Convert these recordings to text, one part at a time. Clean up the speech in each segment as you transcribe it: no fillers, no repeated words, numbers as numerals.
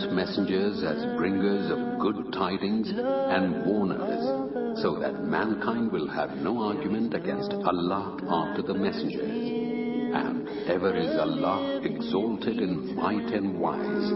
sent messengers as bringers of good tidings and warners, so that mankind will have no argument against Allah after the messengers. And ever is Allah exalted in might and wise.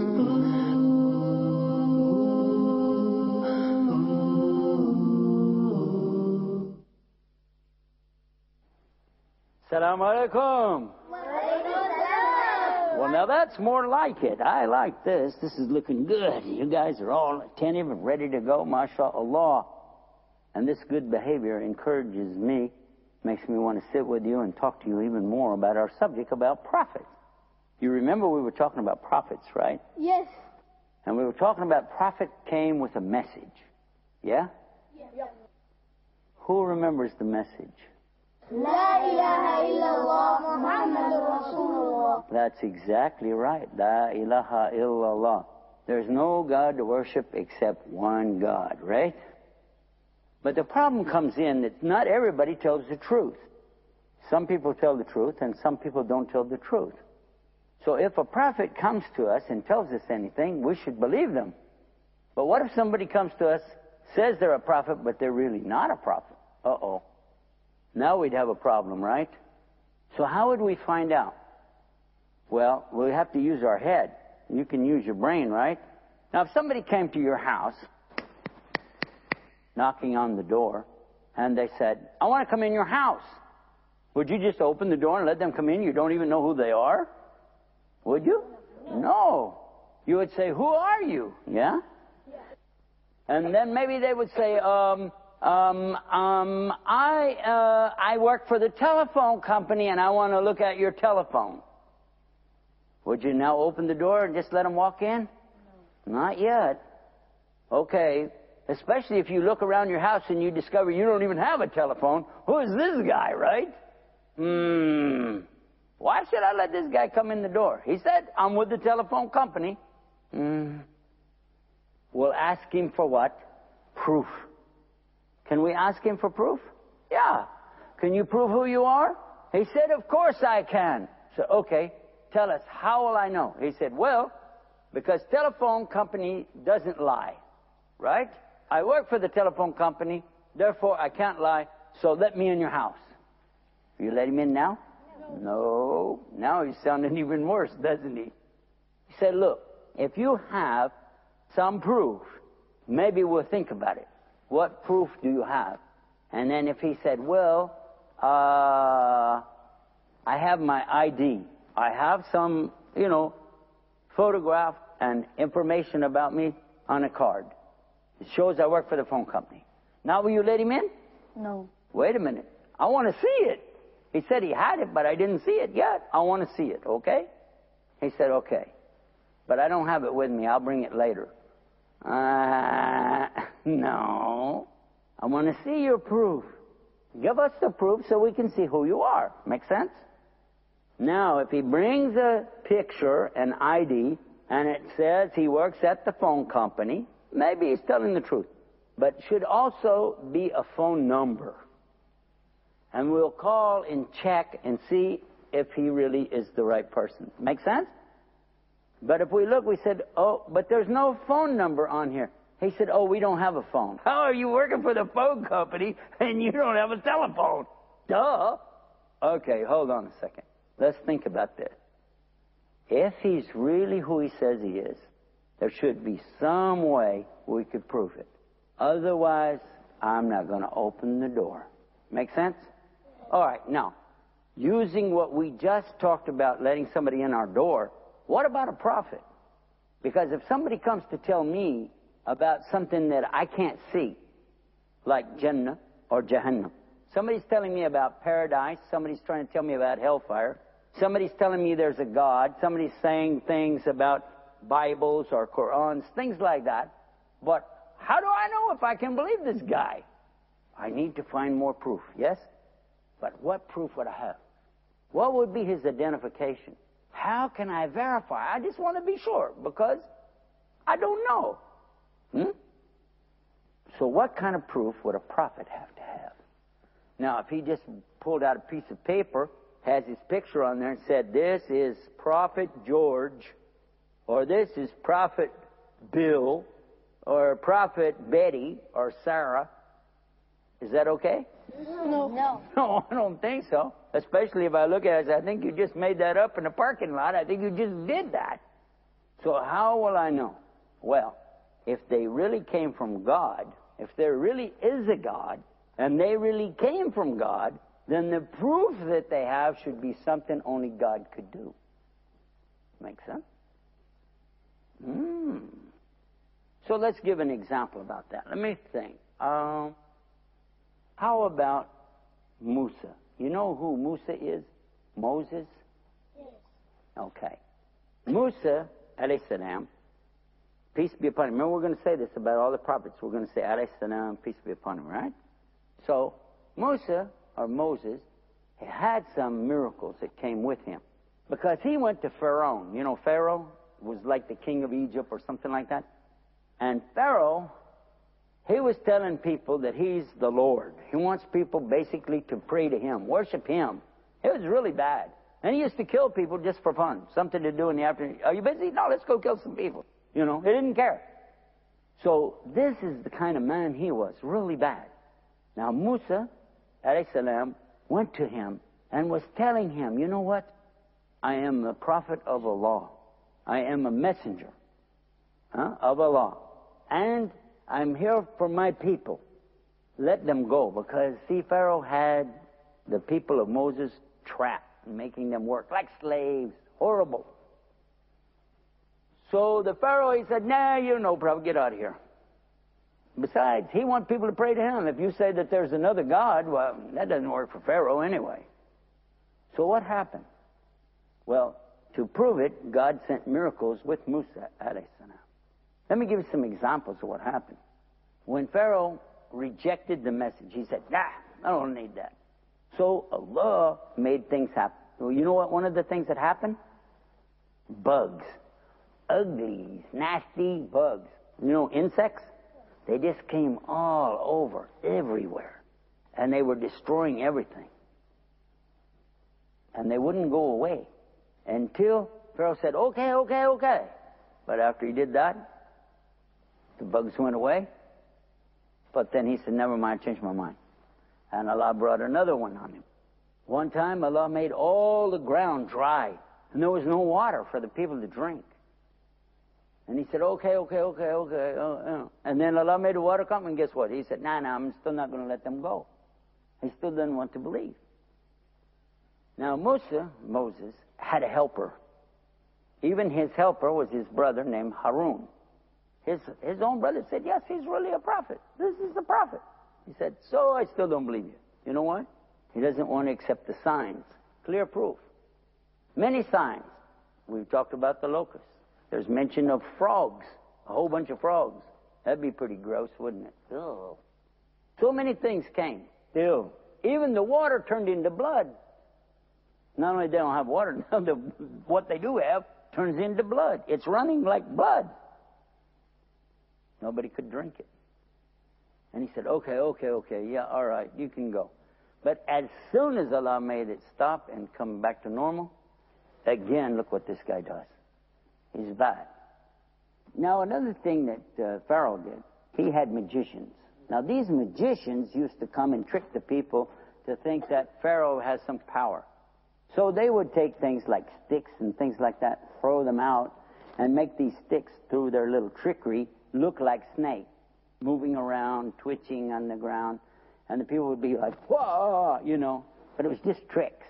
Assalamu alaikum. Well, now that's more like it. I like this. This is looking good. You guys are all attentive and ready to go, mashallah. And this good behavior encourages me, makes me want to sit with you and talk to you even more about our subject about prophets. You remember we were talking about prophets, right? Yes. And we were talking about prophet came with a message. Yeah? Yeah. Who remembers the message? La ilaha illallah Muhammadur Rasulullah. That's exactly right. La ilaha illallah. There's no God to worship except one God, right? But the problem comes in that not everybody tells the truth. Some people tell the truth and some people don't tell the truth. So if a prophet comes to us and tells us anything, we should believe them. But what if somebody comes to us, says they're a prophet, but they're really not a prophet? Uh-oh. Now we'd have a problem, right? So how would we find out? Well, we have to use our head. You can use your brain, right? Now, if somebody came to your house, knocking on the door, and they said, I want to come in your house. Would you just open the door and let them come in? You don't even know who they are? Would you? No. You would say, who are you? Yeah? And then maybe they would say, I work for the telephone company and I want to look at your telephone. Would you now open the door and just let them walk in? No. Not yet. Okay. Especially if you look around your house and you discover you don't even have a telephone. Who is this guy, right? Why should I let this guy come in the door? He said, I'm with the telephone company. We'll ask him for what? Proof. Can we ask him for proof? Yeah. Can you prove who you are? He said, of course I can. So, okay, tell us, how will I know? He said, well, because telephone company doesn't lie, right? I work for the telephone company, therefore I can't lie, so let me in your house. You let him in now? No. Now he's sounding even worse, doesn't he? He said, look, if you have some proof, maybe we'll think about it. What proof do you have? And then if he said, well, I have my ID. I have some, photograph and information about me on a card. It shows I work for the phone company. Now will you let him in? No. Wait a minute. I want to see it. He said he had it, but I didn't see it yet. I want to see it, okay? He said, okay. But I don't have it with me. I'll bring it later. No. I want to see your proof. Give us the proof so we can see who you are. Make sense? Now, if he brings a picture, an ID, and it says he works at the phone company, maybe he's telling the truth. But should also be a phone number. And we'll call and check and see if he really is the right person. Make sense? But if we look, we said, oh, but there's no phone number on here. He said, oh, we don't have a phone. How are you working for the phone company and you don't have a telephone? Duh. Okay, hold on a second. Let's think about this. If he's really who he says he is, there should be some way we could prove it. Otherwise, I'm not going to open the door. Make sense? All right, now, using what we just talked about, letting somebody in our door, what about a prophet? Because if somebody comes to tell me about something that I can't see, like Jannah or Jahannam, somebody's telling me about paradise, somebody's trying to tell me about hellfire, somebody's telling me there's a God, somebody's saying things about Bibles or Qurans, things like that. But how do I know if I can believe this guy? I need to find more proof, yes? But what proof would I have? What would be his identification? How can I verify? I just want to be sure because I don't know. So what kind of proof would a prophet have to have? Now, if he just pulled out a piece of paper, has his picture on there and said, this is Prophet George, or this is Prophet Bill or Prophet Betty or Sarah. Is that okay? No. No. No, I don't think so. Especially if I look at it, I think you just made that up in the parking lot. I think you just did that. So how will I know? Well, if they really came from God, if there really is a God, and they really came from God, then the proof that they have should be something only God could do. Make sense? So let's give an example about that. Let me think. How about Musa? You know who Musa is? Moses? Yes. Okay. Musa, alayhi salam, peace be upon him. Remember, we're going to say this about all the prophets. We're going to say, alayhi salam, peace be upon him, right? So, Musa, or Moses, had some miracles that came with him. Because he went to Pharaoh. You know, Pharaoh was like the king of Egypt or something like that. And Pharaoh, he was telling people that he's the Lord. He wants people basically to pray to him, worship him. It was really bad. And he used to kill people just for fun. Something to do in the afternoon. Are you busy? No, let's go kill some people. You know, he didn't care. So this is the kind of man he was, really bad. Now Musa, alayhi salam, went to him and was telling him, you know what? I am the prophet of Allah. I am a messenger of Allah. And I'm here for my people. Let them go. Because, see, Pharaoh had the people of Moses trapped, making them work like slaves. Horrible. So the Pharaoh, he said, nah, you're no problem. Get out of here. Besides, he wants people to pray to him. If you say that there's another God, well, that doesn't work for Pharaoh anyway. So what happened? Well, to prove it, God sent miracles with Musa, alayhi salam. Let me give you some examples of what happened. When Pharaoh rejected the message, he said, nah, I don't need that. So Allah made things happen. Well, you know what? One of the things that happened? Bugs. Ugly, nasty bugs. You know, insects? They just came all over, everywhere. And they were destroying everything. And they wouldn't go away until Pharaoh said, okay. But after he did that, the bugs went away. But then he said, never mind, changed my mind. And Allah brought another one on him. One time Allah made all the ground dry. And there was no water for the people to drink. And he said, okay. And then Allah made the water come, and guess what? He said, nah, I'm still not going to let them go. He still doesn't want to believe. Now Moses, had a helper. Even his helper was his brother named Harun. His own brother said, yes, he's really a prophet. This is the prophet. He said, so I still don't believe you. You know why? He doesn't want to accept the signs. Clear proof. Many signs. We've talked about the locusts. There's mention of frogs, a whole bunch of frogs. That'd be pretty gross, wouldn't it? Ugh. So many things came. Ew. Even the water turned into blood. Not only they don't have water, what they do have turns into blood. It's running like blood. Nobody could drink it. And he said, okay, yeah, all right, you can go. But as soon as Allah made it stop and come back to normal, again, look what this guy does. He's bad. Now, another thing that Pharaoh did, he had magicians. Now, these magicians used to come and trick the people to think that Pharaoh has some power. So they would take things like sticks and things like that, throw them out, and make these sticks, through their little trickery, look like snakes, moving around, twitching on the ground. And the people would be like, whoa, you know. But it was just tricks.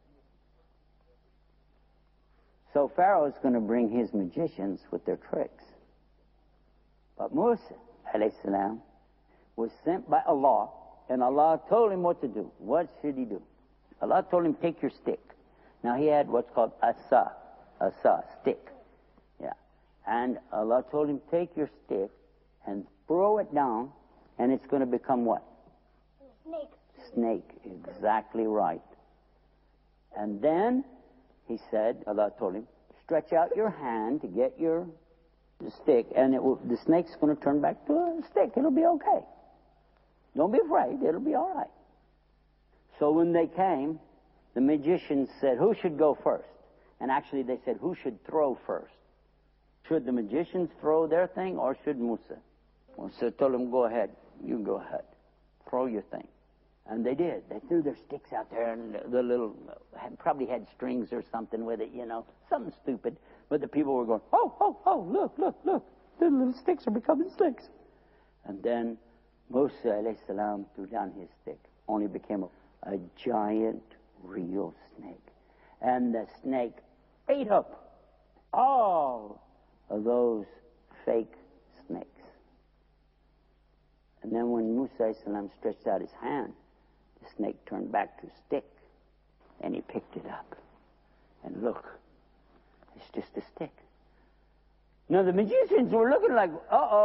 So Pharaoh is going to bring his magicians with their tricks. But Musa, alayhi salam, was sent by Allah, and Allah told him what to do. What should he do? Allah told him, take your stick. Now he had what's called asa, stick. Yeah. And Allah told him, take your stick and throw it down, and it's going to become what? Snake. Exactly right. And then he said, Allah told him, stretch out your hand to get the stick, and the snake's going to turn back to a stick. It'll be okay. Don't be afraid. It'll be all right. So when they came, the magicians said, who should go first? And actually they said, who should throw first? Should the magicians throw their thing or should Musa? Musa told them, go ahead. You go ahead. Throw your thing. And they did. They threw their sticks out there, and the little, probably had strings or something with it, something stupid. But the people were going, oh, look. The little sticks are becoming sticks. And then Musa alayhi salam threw down his stick. Only became a giant real snake. And the snake ate up all of those fake snakes. And then when Musa alayhi salam stretched out his hand, the snake turned back to stick, and he picked it up. And look, it's just a stick. Now the magicians were looking like,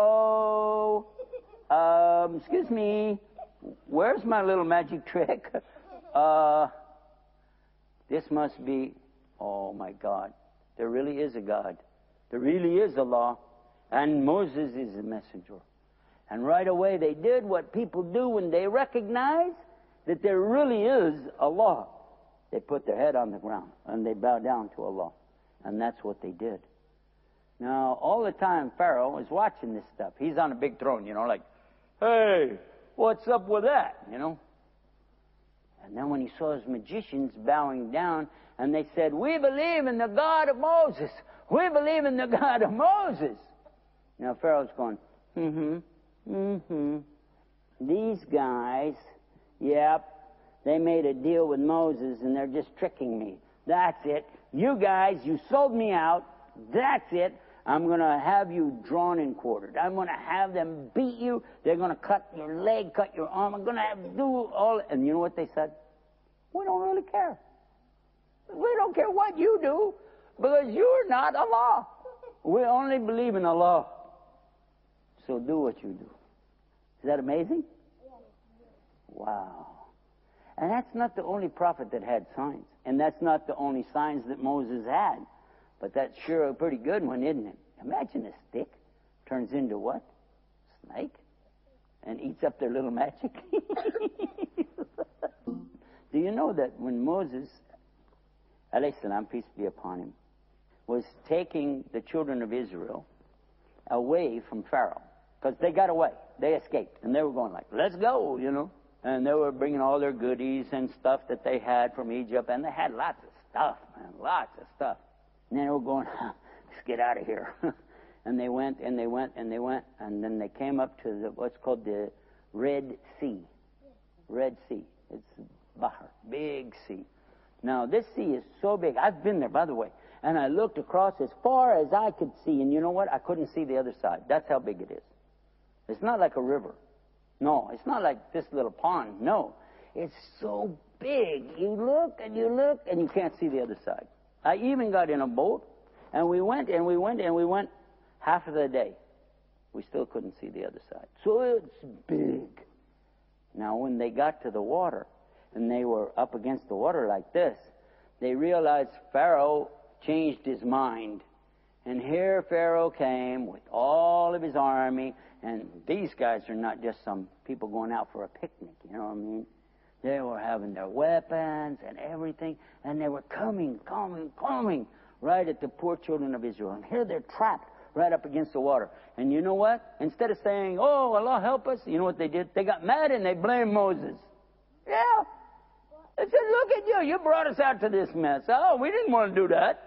excuse me, where's my little magic trick? This must be, oh my God, there really is a God. There really is Allah, and Moses is the messenger. And right away they did what people do when they recognize that there really is Allah. They put their head on the ground and they bow down to Allah. And that's what they did. Now, all the time Pharaoh is watching this stuff. He's on a big throne, like, hey, what's up with that, And then when he saw his magicians bowing down, and they said, we believe in the God of Moses. We believe in the God of Moses. Now Pharaoh's going, These guys, yep, they made a deal with Moses and they're just tricking me. That's it. You guys, you sold me out. That's it. I'm going to have you drawn and quartered. I'm going to have them beat you. They're going to cut your leg, cut your arm. I'm going to have to do all. And you know what they said? We don't really care. We don't care what you do because you're not Allah. We only believe in Allah. So do what you do. Is that amazing? Wow. And that's not the only prophet that had signs. And that's not the only signs that Moses had. But that's sure a pretty good one, isn't it? Imagine a stick turns into what? Snake? And eats up their little magic? Do you know that when Moses, alayhi salam, peace be upon him, was taking the children of Israel away from Pharaoh, because they got away, they escaped, and they were going like, let's go, And they were bringing all their goodies and stuff that they had from Egypt, and they had lots of stuff, man, lots of stuff. And they were going, let's get out of here. And they went, and then they came up to what's called the Red Sea. Red Sea. It's Bahr, big sea. Now, this sea is so big. I've been there, by the way. And I looked across as far as I could see, and you know what? I couldn't see the other side. That's how big it is. It's not like a river. No, it's not like this little pond. No, it's so big. You look, and you can't see the other side. I even got in a boat, and we went half of the day. We still couldn't see the other side. So it's big. Now, when they got to the water, and they were up against the water like this, they realized Pharaoh changed his mind. And here Pharaoh came with all of his army, and these guys are not just some people going out for a picnic, you know what I mean? They were having their weapons and everything, and they were coming right at the poor children of Israel. And here they're trapped right up against the water. And you know what? Instead of saying, oh, Allah help us, you know what they did? They got mad and they blamed Moses. Yeah. They said, look at you. You brought us out to this mess. Oh, we didn't want to do that.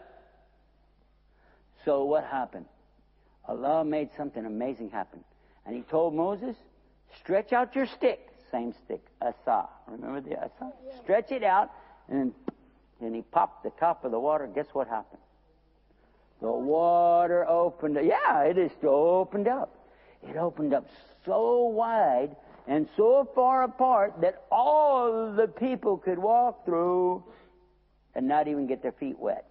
So what happened? Allah made something amazing happen. And he told Moses, stretch out your stick. Same stick, asa. Remember the asa? Yeah. Stretch it out, and he popped the top of the water. Guess what happened? The water opened up. Yeah, it just opened up. It opened up so wide and so far apart that all the people could walk through and not even get their feet wet.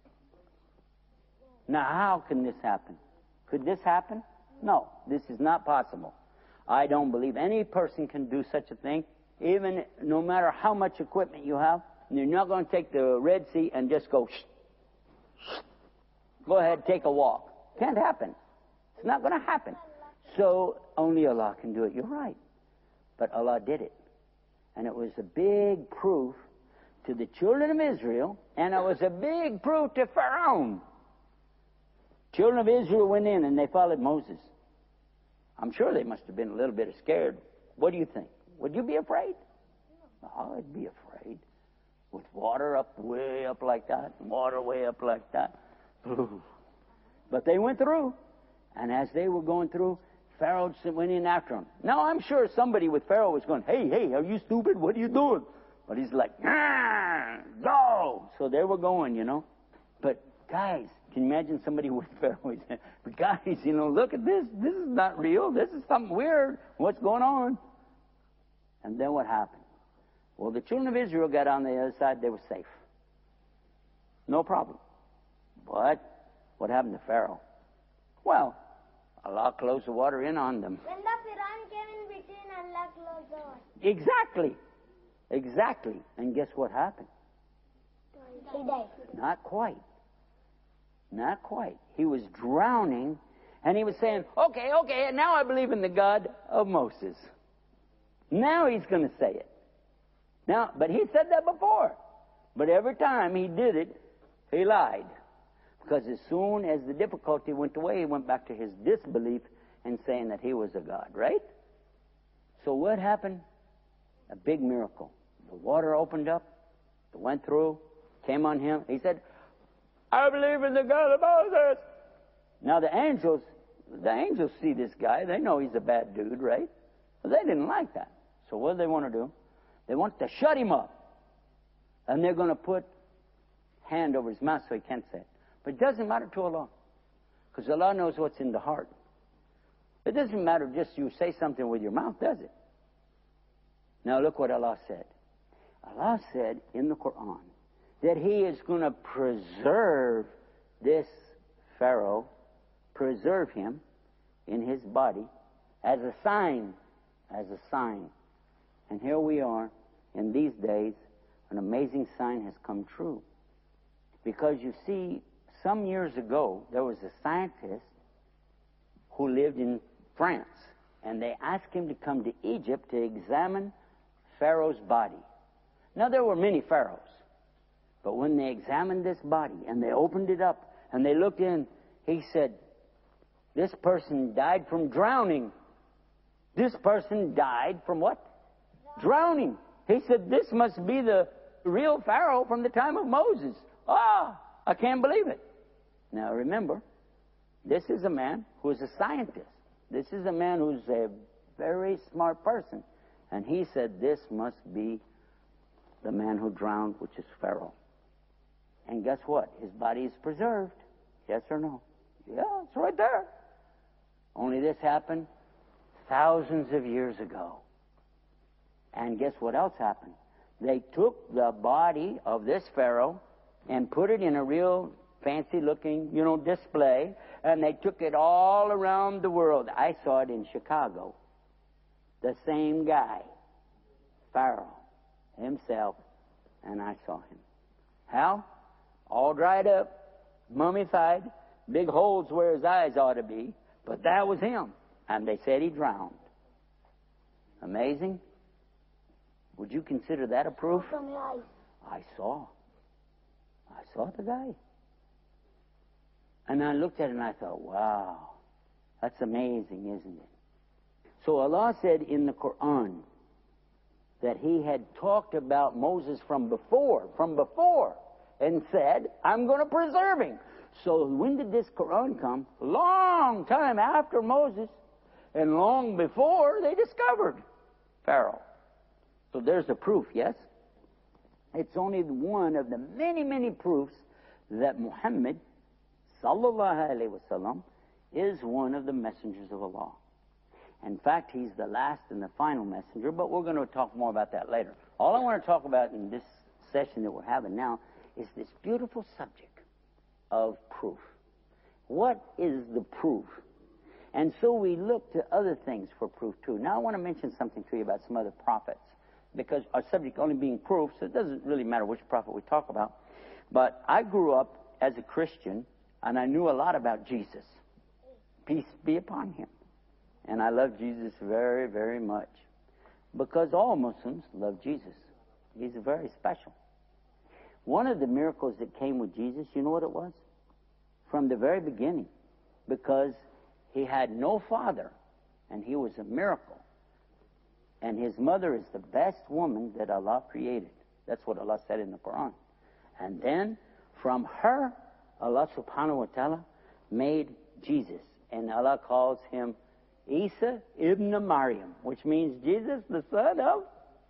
Now, how can this happen? Could this happen? No, this is not possible. I don't believe any person can do such a thing, even no matter how much equipment you have. You're not going to take the Red Sea and just go, go ahead, take a walk. Can't happen. It's not going to happen. So only Allah can do it. You're right. But Allah did it. And it was a big proof to the children of Israel, and it was a big proof to Pharaoh. Children of Israel went in and they followed Moses. I'm sure they must have been a little bit scared. What do you think? Would you be afraid? Oh, I'd be afraid. With water up, way up like that, and water way up like that. But they went through. And as they were going through, Pharaoh went in after them. Now, I'm sure somebody with Pharaoh was going, hey, are you stupid? What are you doing? But he's like, go! So they were going, you know. But, guys, can you imagine somebody with Pharaoh? But, guys, you know, look at this. This is not real. This is something weird. What's going on? And then what happened? Well, the children of Israel got on the other side. They were safe. No problem. But what happened to Pharaoh? Well, Allah closed the water in on them. When the Quran came in between, Allah closed the water. Exactly. And guess what happened? He died. Not quite. He was drowning, and he was saying, okay, now I believe in the God of Moses. Now he's going to say it. Now, but he said that before. But every time he did it, he lied. Because as soon as the difficulty went away, he went back to his disbelief and saying that he was a God, right? So what happened? A big miracle. The water opened up, it went through, came on him. He said, I believe in the God of Moses. Now the angels see this guy. They know he's a bad dude, right? But they didn't like that. So what do they want to do? They want to shut him up. And they're going to put hand over his mouth so he can't say it. But it doesn't matter to Allah. Because Allah knows what's in the heart. It doesn't matter just you say something with your mouth, does it? Now look what Allah said. Allah said in the Quran that He is going to preserve this Pharaoh, preserve him in his body as a sign. And here we are in these days, an amazing sign has come true. Because you see, some years ago, there was a scientist who lived in France, and they asked him to come to Egypt to examine Pharaoh's body. Now, there were many pharaohs, but when they examined this body and they opened it up and they looked in, he said, this person died from drowning. This person died from what? Drowning. He said, this must be the real Pharaoh from the time of Moses. I can't believe it. Now remember, this is a man who is a scientist. This is a man who's a very smart person. And he said, this must be the man who drowned, which is Pharaoh. And guess what? His body is preserved. Yes or no? Yeah, it's right there. Only this happened thousands of years ago. And guess what else happened? They took the body of this Pharaoh and put it in a real fancy-looking, display, and they took it all around the world. I saw it in Chicago. The same guy, Pharaoh himself, and I saw him. How? All dried up, mummified, big holes where his eyes ought to be, but that was him. And they said he drowned. Amazing? Would you consider that a proof? From your eyes. I saw the guy. And I looked at it and I thought, wow, that's amazing, isn't it? So Allah said in the Quran that He had talked about Moses from before, and said, I'm going to preserve him. So when did this Quran come? Long time after Moses, and long before they discovered Pharaoh. So there's a proof, yes? It's only one of the many, many proofs that Muhammad, sallallahu alaihi wasallam, is one of the messengers of Allah. In fact, he's the last and the final messenger, but we're going to talk more about that later. All I want to talk about in this session that we're having now is this beautiful subject of proof. What is the proof? And so we look to other things for proof too. Now I want to mention something to you about some other prophets, because our subject only being proof, so it doesn't really matter which prophet we talk about. But I grew up as a Christian, and I knew a lot about Jesus. Peace be upon him. And I love Jesus very, very much, because all Muslims love Jesus. He's very special. One of the miracles that came with Jesus, you know what it was? From the very beginning, because he had no father, and he was a miracle. And his mother is the best woman that Allah created. That's what Allah said in the Quran. And then, from her, Allah subhanahu wa ta'ala made Jesus. And Allah calls him Isa ibn Maryam, which means Jesus, the son of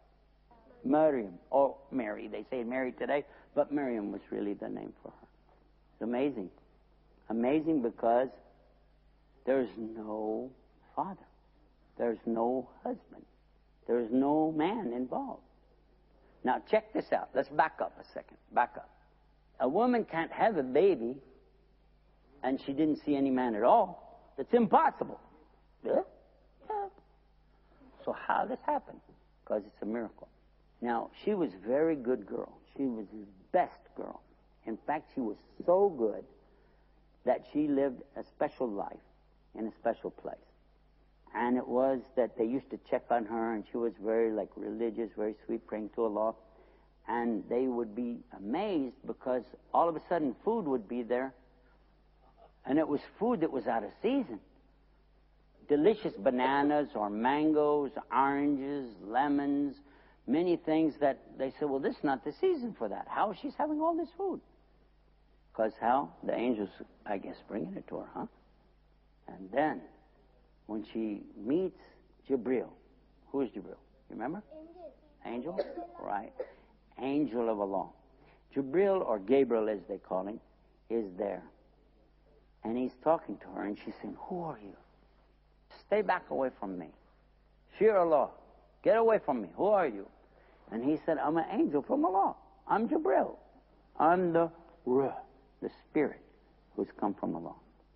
Maryam. Or Mary. They say Mary today, but Maryam was really the name for her. It's amazing. Amazing because there's no father. There's no husband. There's no man involved. Now check this out. Let's back up a second. Back up. A woman can't have a baby and she didn't see any man at all. It's impossible. Yeah? Yeah. So how this happened? Because it's a miracle. Now, she was a very good girl. She was his best girl. In fact, she was so good that she lived a special life in a special place. And it was that they used to check on her, and she was very religious, very sweet, praying to Allah. And they would be amazed because all of a sudden food would be there. And it was food that was out of season. Delicious bananas or mangoes, oranges, lemons, many things that they said, well, this is not the season for that. How is she having all this food? Because how? The angels, I guess, bringing it to her, huh? And then, when she meets Jibril. Who is Jibril? You remember? Angel? Right. Angel of Allah. Jibril, or Gabriel as they call him, is there. And he's talking to her, and she's saying, who are you? Stay back away from me. Fear Allah. Get away from me. Who are you? And he said, I'm an angel from Allah. I'm Jibril. I'm the Ruh, the spirit who's come from Allah.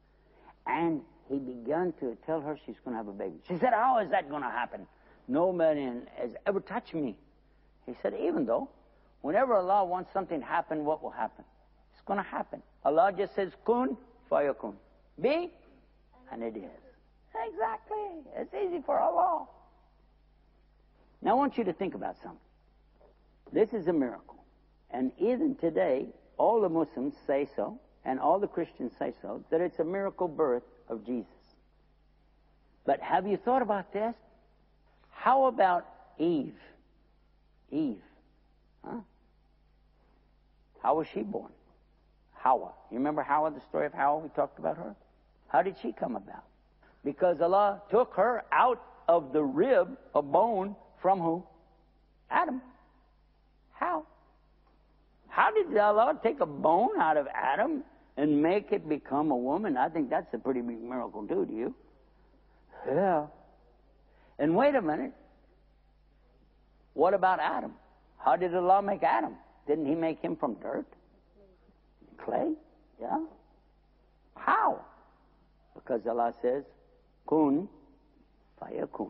And he began to tell her she's going to have a baby. She said, how is that going to happen? No man has ever touched me. He said, even though, whenever Allah wants something to happen, what will happen? It's going to happen. Allah just says, kun fayakun. Be, and it is. Exactly. It's easy for Allah. Now I want you to think about something. This is a miracle. And even today, all the Muslims say so, and all the Christians say so, that it's a miracle birth of Jesus. But have you thought about this? How about Eve? Eve. Huh? How was she born? Hawa. You remember Hawa, the story of Hawa? We talked about her. How did she come about? Because Allah took her out of the rib, a bone, from who? Adam. How? How did Allah take a bone out of Adam and make it become a woman? I think that's a pretty big miracle too, do you? Yeah. And wait a minute. What about Adam? How did Allah make Adam? Didn't He make him from dirt? Clay? Yeah. How? Because Allah says, kun fayakun.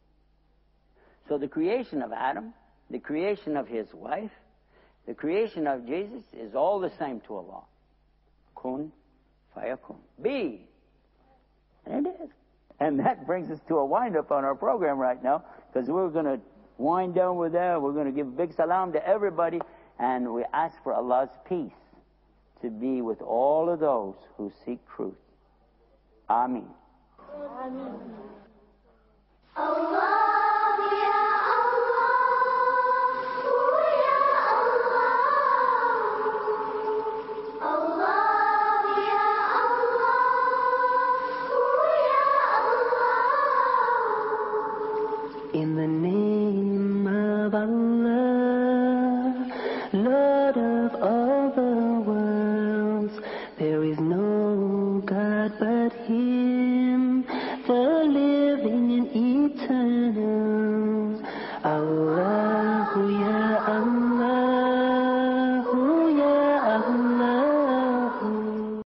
So the creation of Adam, the creation of his wife, the creation of Jesus is all the same to Allah. Kun fayakun. Be. And it is. And that brings us to a wind-up on our program right now, because we're going to wind down with that. We're going to give a big salam to everybody, and we ask for Allah's peace to be with all of those who seek truth. Ameen. Ameen. Allah. In the name of Allah, Lord of all the worlds, there is no God but Him, the living and eternal.